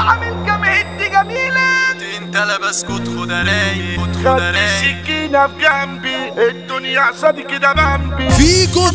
وعامل كام هد جميلة. انت لا بسكت خد رايق خد السكينة في جنبي، الدنيا قصادي كده بمبي. فيكو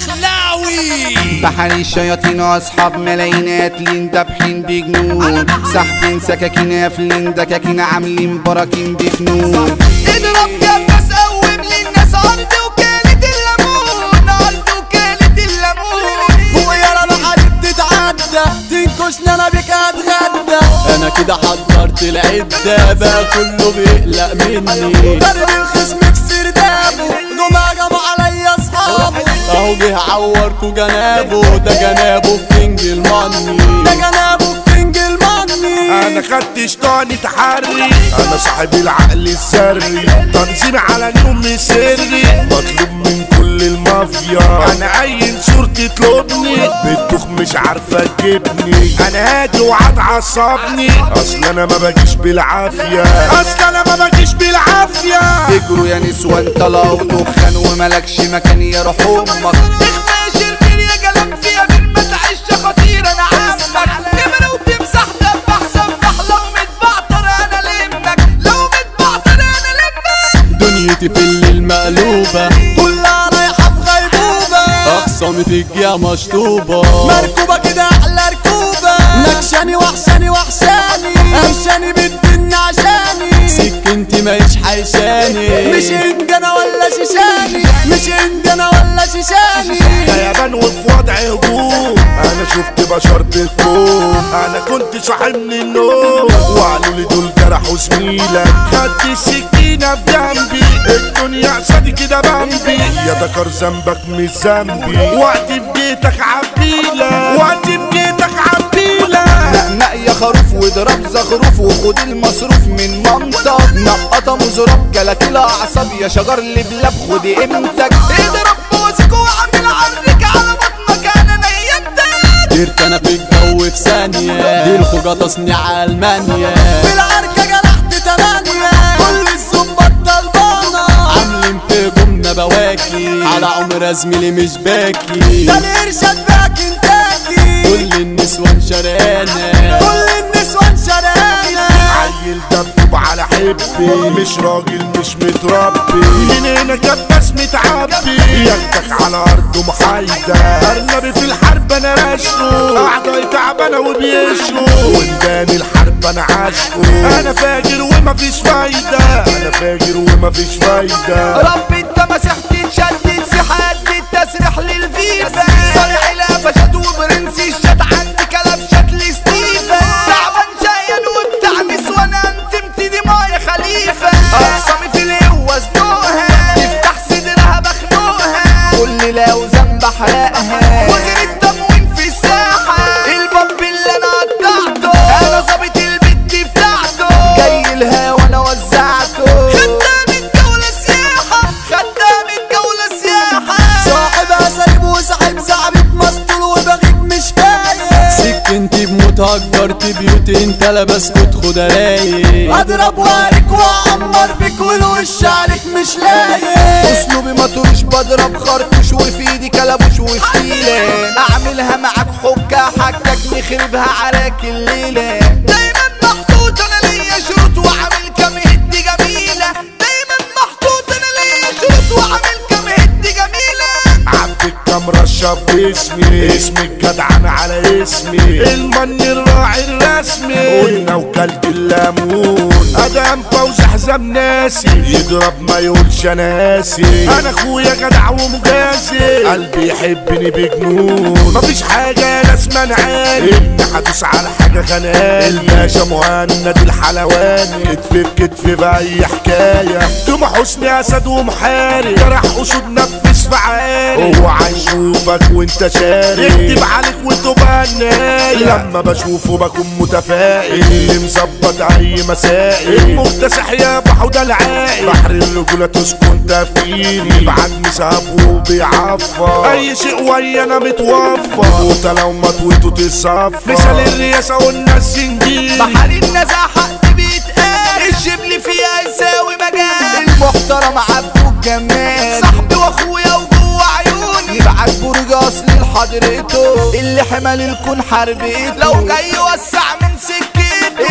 الدخلاوي بحري الشياطين واصحاب ملايين قاتلين دابحين بجنون، ساحبين سكاكين قافلين دكاكين عاملين براكين بفنون. اضرب جبس قوم للناس عرض وكالة الليمون، عرض وكالة الليمون. فوق يا رب حد تتعدى تنكشني انا بيك اتغدى. انا كده حضرت العدة بقى كله بيقلق مني. ضرب الخصم في سردابه جمع عليا اصحابه. اهو جه عوركوا جنابه، ده جنابه كينج الماني، ده جنابه كينج الماني. انا خدت شطاني تحري، انا صاحب العقل السري، تنظيم على نوم سري، مطلوب من كل المافيا. انا اي صورتي تطلبني بتدوخ مش عارفه تجيبني. انا هادي وهتعصبني اصل انا ما باجيش بالعافيه، اصل انا ما باجيش بالعافيه. اجروا يا نسوان طلعوا دخان وملكش مكان يا روح امك. اخفاش الفيل يا جلب فيها من ما تعيش خطير. انا عمك نمرة وتمسح دبح سبح، لو متبعتر انا لمك، لو متبعتر انا لمك. دنيتي في الليل مقلوبة كلها رايحة بغيبوبة، اخصامي في الجيا مشطوبة، مركوبة كده احلى ركوبة. نكشاني وحشاني وحشاني امشاني بالدنيا عشاني. سكنتي مايش حيشاني، مش انجنا ولا شيشاني، مش انجنا ولا شيشاني. غيبان وفي وضع هجوم، انا شفت بشر بالكوم. انا كنت صاحي من النوم وقالوا لي دول جرحوا زميلك. خدت السكينة في جنبي، الدنيا قصادي كده بمبي. يا ذكر ذنبك مش ذنبي، وقت في جيتك عبيلة، وقت في جيتك عبيلة. نقنق يا خروف واضرب زخروف وخد المصروف من منطق. نقطة مزرب كلاكيل اعصاب يا شجر لبلاب خد قيمتك. اضرب بوزك واعمل عرك على بطنك انا نيمتك. طيرت انا في الجو في ثانية، دي الخوجة تصنيع المانيا. بالعركة جرحت 8 كل الظباط طلبانة، عاملين في جمنة بواكي على عمر زميلي مش باكي. ده الارشاد بقى كنتاكي، كل النسوان شرانة، كل النسوان شرانة. عيل دبدب على حبي، مش راجل مش متربي، من هنا كباس متعبي. ياخدك على ارضه محايدة، ارنبي في الحرب انا راشقه، اعضائي تعبانة وبيشقوا، ونداني الحرب انا عاشقه. انا فاجر ومفيش فايدة، انا فاجر ومفيش فايدة. ربي انت مسحت شدت سحات التسريح للفيفا، صالح القفشات وبرنسي الشات عندي كلبشات لستيفا. تعبان شايل وبتاع نسوان انتمت دي مايا خليفة، اقسامي في القوة زنوقها، تفتح صدرها بخنوقها، كل لو ذنب احرقها. وزير التموين في الساحة، الباب اللي انا قطعته، انا ظابط البت بتاعته، جاي لها وانا وزعته. خدام الجولة سياحة، خدام الجولة سياحة، صاحب اساليب وصاحب زعبيب مسطول وبغيب مش فايق. سكنتي بموت هجرت بيوتي انت لا بسكت خد رايق. اضرب وارك واعمر بك والوش عليك مش لايق. اسلوبي مطروش بضرب خرطوش وفي ايدي كلبوش وفتيلة. اعملها معاك حكة حكك نخربها عليك الليلة. دايما محطوط انا ليا شروط وعامل كام هد جميلة، دايما محطوط انا ليا شروط وعامل كام هد جميلة. عبد الكام رشب باسمي، اسمي الجدعان على اسمي، المن الراعي الرسمي، قلنا وكلت الليمون. ادم فوز حزام ناسي، يضرب ما يقولش انا اسي. انا اخويا جدع ومجازي، قلبي يحبني بجنون. مفيش حاجه لازم انا عارف ان هدوس على حاجه خانقاني. الباشا مهند الحلواني، كتف بكتف باي حكايه. طمع حسني اسد ومحارب، جرح اسود نفس في عاري. هو عايز يشوفك وانت شاري، يكتب عليك وتبقى النهايه. لما بشوفه بكون متفائل، اللي مظبط اي مسائل. المكتسح يا بحوده العاقل، بحر الرجوله تسكن تفكيري. بعدني ساب وبيعفر، اي شيء ويا انا متوفر. وانت لو مطويته تصفر، مثال الرياسه والناس سنجيل. بحر النزاع حق بيتقال، الجبل فيها يساوي مجال. المحترم عبده الجمال، صاحبي واخويا وجوه عيوني. يبعت برج اصلي لحضرته، اللي حمل الكون حربته. لو جاي يوسع من سكته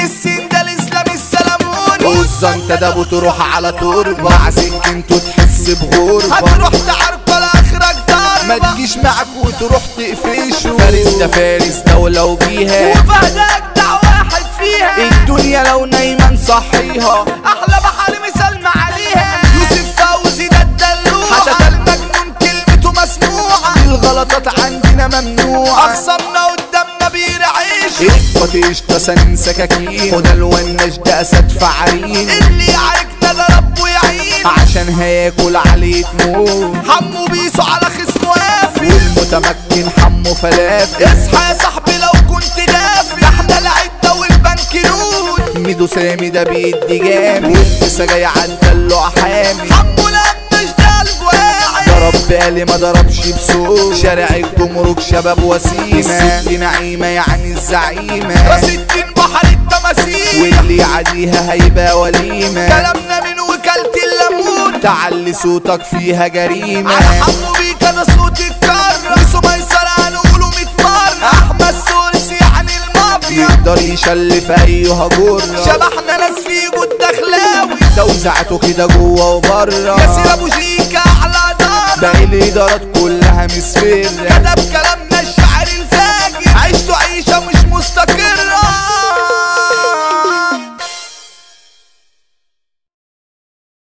السين ده الاسلام السلاموني وزنت ده بتروح على تربة مع سكنته تحس بغربة هتروح تعرق لاخرك ما ضربة تجيش معك وتروح تقفشه فارس ده فارس دولة وبيها وفهدك دع واحد فيها الدنيا لو نايمة نصحيها احلى بحر مثال عليها يوسف فوزي ده الدلوع حتى المجنون كلمته مسموعة الغلطات عندنا ممنوعة اخصمنا قدامنا بيرعيش اخبط قشطة سنين سكاكين خد الونش ده اسد فعرين اللي يعاركنا ده ربه يعين عشان هياكل عليه تموت حمو بيسو على خصمه قافي والمتمكن حمو فلافل اصحى يا صاحبي لو كنت غافل ده احنا العدة والبنك نود ميدو سامي ده بيدي جامد لسه جاي عالدلوع حامي حمو لمش ده الجواعي ضرب بالي ما ضربش بصوت شارع الجمرك شباب وسيمة الست نعيمة يعني الزعيمة راس الدين بحر التماثيل واللي يعديها هيبقى وليمة كلامنا من وكالة الليمون تعلي صوتك فيها جريمة على حمو بيك انا صوتي اتكرر بيسو ميسر هنقوله 100 مرة احمد سورسي يعني المافيا يقدر يشلف ايها جرة شبحنا ناس فيه الدخلاوي توزعته كده جوه وبره ياسر ابو شيكا على دار باقي الادارات كلها مسفرة كتب كلام